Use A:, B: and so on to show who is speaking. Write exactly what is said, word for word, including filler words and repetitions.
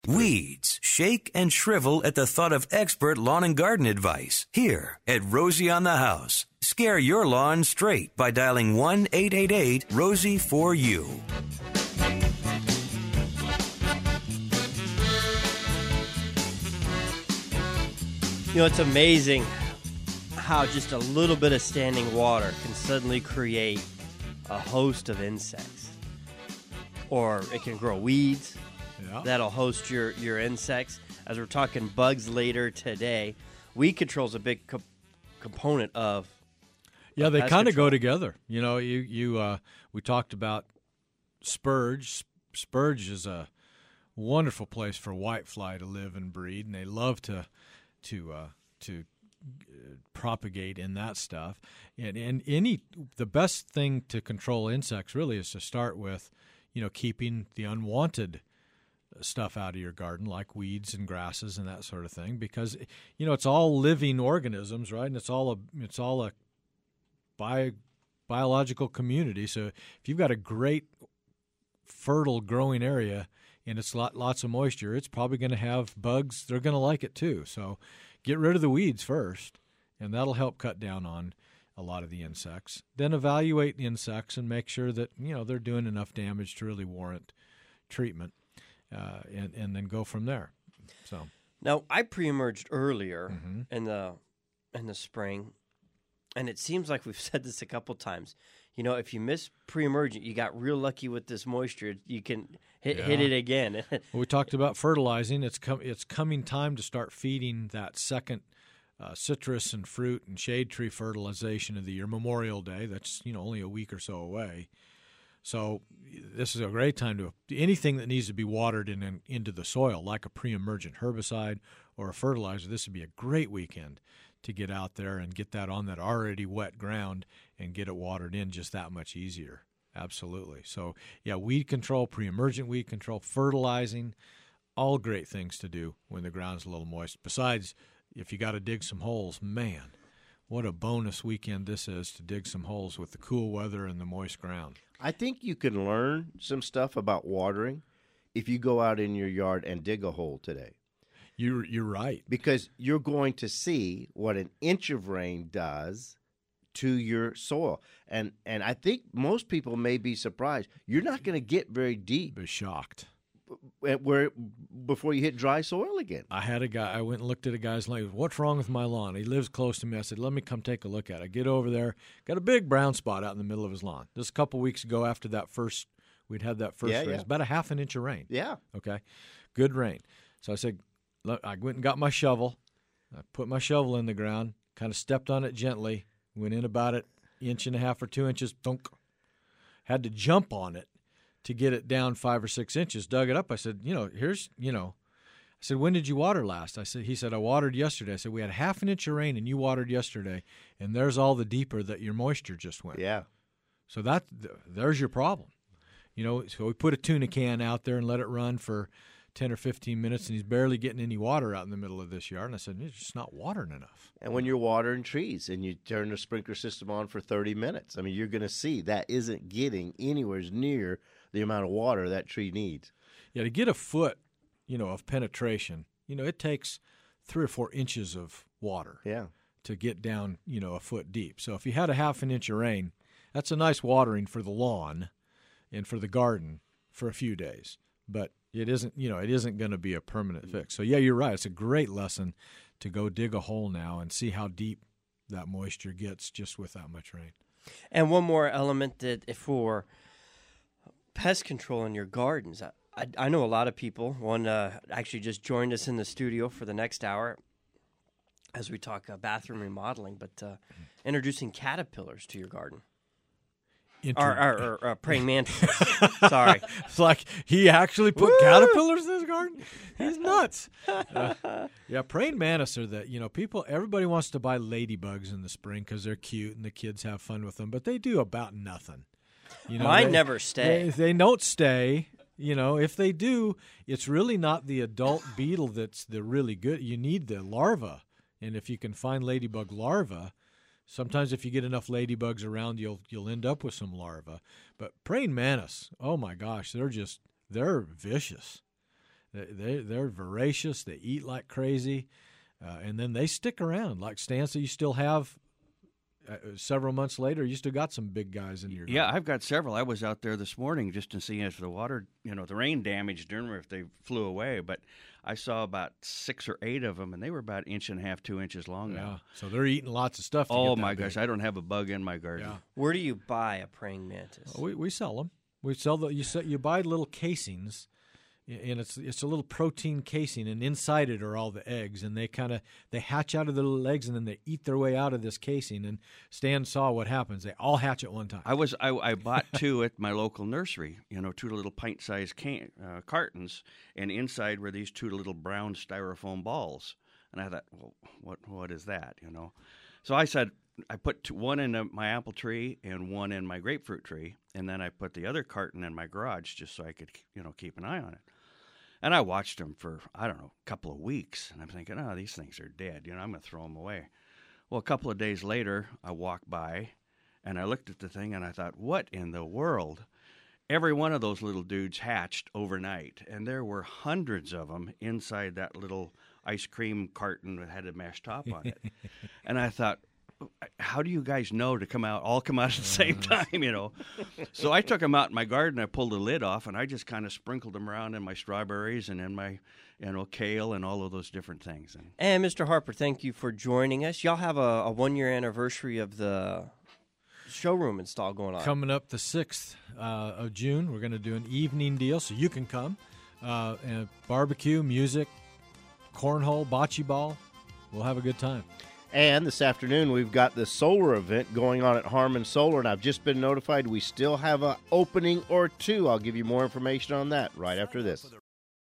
A: Weeds shake and shrivel at the thought of expert lawn and garden advice. Here at Rosie on the House. Scare your lawn straight by dialing one eight eight eight Rosie for you.
B: You know, it's amazing how just a little bit of standing water can suddenly create a host of insects. Or it can grow weeds. Yeah. That'll host your, your insects. As we're talking bugs later today, weed control is a big co- component of
C: Yeah,
B: of
C: they
B: pest
C: kind of
B: control.
C: go together. You know, you you uh, we talked about spurge. Spurge is a wonderful place for whitefly to live and breed, and they love to to uh, to uh, propagate in that stuff. And and any the best thing to control insects really is to start with, you know, keeping the unwanted stuff out of your garden, like weeds and grasses and that sort of thing, because you know it's all living organisms, right? And it's all a it's all a bio, biological community. So if you've got a great fertile growing area and it's lot, lots of moisture, it's probably going to have bugs. They're going to like it too. So get rid of the weeds first, and that'll help cut down on a lot of the insects. Then evaluate the insects and make sure that you know they're doing enough damage to really warrant treatment. Uh, and, and then go from there. So
B: Now, I pre-emerged earlier
C: Mhm.
B: in the in the spring, and it seems like we've said this a couple times. You know, if you miss pre-emergent, you got real lucky with this moisture. You can hit, hit
C: Yeah.
B: it again.
C: well, we talked about fertilizing. It's com- it's coming time to start feeding that second uh, citrus and fruit and shade tree fertilization of the year, Memorial Day. That's you know only a week or so away. So this is a great time to anything that needs to be watered in, in into the soil, like a pre-emergent herbicide or a fertilizer. This would be a great weekend to get out there and get that on that already wet ground and get it watered in just that much easier. Absolutely. So yeah, weed control, pre-emergent weed control, fertilizing, all great things to do when the ground's a little moist. Besides, if you got to dig some holes, man, what a bonus weekend this is to dig some holes with the cool weather and the moist ground.
D: I think you can learn some stuff about watering if you go out in your yard and dig a hole today.
C: You're, you're right.
D: Because you're going to see what an inch of rain does to your soil. And and I think most people may be surprised. You're not going to get very deep.
C: Be shocked.
D: Where before you hit dry soil again.
C: I had a guy, I went and looked at a guy's lawn. What's wrong with my lawn? He lives close to me. I said, let me come take a look at it. I get over there, got a big brown spot out in the middle of his lawn. This a couple weeks ago after that first, we'd had that first
D: Yeah,
C: rain.
D: yeah.
C: It's about a half an inch of rain.
D: Yeah.
C: Okay. Good rain. So I said, look, I went and got my shovel. I put my shovel in the ground, kind of stepped on it gently, went in about an inch and a half or two inches, thunk. Had to jump on it to get it down five or six inches, dug it up. I said, you know, here's, you know, I said, when did you water last? I said, he said, I watered yesterday. I said, we had half an inch of rain and you watered yesterday, and there's all the deeper that your moisture just went.
D: Yeah.
C: So that there's your problem. You know, so we put a tuna can out there and let it run for ten or fifteen minutes, and he's barely getting any water out in the middle of this yard. And I said, it's just not watering enough.
D: And when you're watering trees and you turn the sprinkler system on for thirty minutes, I mean, you're going to see that isn't getting anywhere near the amount of water that tree needs.
C: Yeah, to get a foot, you know, of penetration, you know, it takes three or four inches of water
D: Yeah.
C: to get down, you know, a foot deep. So if you had a half an inch of rain, that's a nice watering for the lawn and for the garden for a few days. But it isn't, you know, it isn't going to be a permanent fix. So, yeah, you're right. It's a great lesson to go dig a hole now and see how deep that moisture gets just with that much rain.
B: And one more element that for pest control in your gardens. I, I, I know a lot of people. One uh, actually just joined us in the studio for the next hour as we talk uh, bathroom remodeling, but uh, introducing caterpillars to your garden.
C: Inter-
B: Or, or, or uh, praying mantises. Sorry.
C: It's like he actually put
B: Woo!
C: caterpillars in his garden. He's nuts. Uh, yeah, praying mantis are that, you know, people, everybody wants to buy ladybugs in the spring because they're cute and the kids have fun with them, but they do about nothing. You know,
B: Mine
C: they,
B: never stay.
C: They, they don't stay. You know, if they do, it's really not the adult beetle that's the really good. You need the larva. And if you can find ladybug larvae, sometimes if you get enough ladybugs around, you'll you'll end up with some larvae. But praying mantis, oh my gosh, they're just they're vicious. They, they they're voracious. They eat like crazy, uh, and then they stick around. Like Stanza, you still have uh, several months later. You still got some big guys in your
E: Yeah,
C: garden.
E: I've got several. I was out there this morning just to see if the water, you know, the rain damaged them or if they flew away. But I saw about six or eight of them, and they were about an inch and a half, two inches long
C: Yeah,
E: now.
C: so they're eating lots of stuff. To
E: Oh
C: get that
E: my
C: big.
E: gosh, I don't have a bug in my garden.
C: Yeah.
B: Where do you buy a praying mantis?
C: We we sell them. We sell the you sell, you buy little casings, and it's it's a little protein casing, and inside it are all the eggs, and they kind of they hatch out of the little eggs, and then they eat their way out of this casing. And Stan saw what happens; they all hatch at one time.
E: I was I, I bought two at my local nursery. You know, two little pint-sized can, uh, cartons, and inside were these two little brown styrofoam balls. And I thought, well, what what is that? You know, so I said I put two, one in uh, my apple tree and one in my grapefruit tree, and then I put the other carton in my garage just so I could you know keep an eye on it. And I watched them for I don't know a couple of weeks, and I'm thinking, oh, these things are dead. You know, I'm gonna throw them away. Well, a couple of days later, I walked by, and I looked at the thing, and I thought, what in the world? Every one of those little dudes hatched overnight, and there were hundreds of them inside that little ice cream carton that had a mesh top on it. And I thought, how do you guys know to come out, all come out at the same time, you know? So I took them out in my garden, I pulled the lid off, and I just kind of sprinkled them around in my strawberries and in my, you know, kale and all of those different things. And
B: And Mister Harper, thank you for joining us. Y'all have a, a one-year anniversary of the showroom install going on.
C: Coming up the sixth uh, of June, we're going to do an evening deal, so you can come. Uh, and barbecue, music, cornhole, bocce ball. We'll have a good time.
D: And this afternoon, we've got the solar event going on at Harmon Solar, and I've just been notified we still have an opening or two. I'll give you more information on that right after this.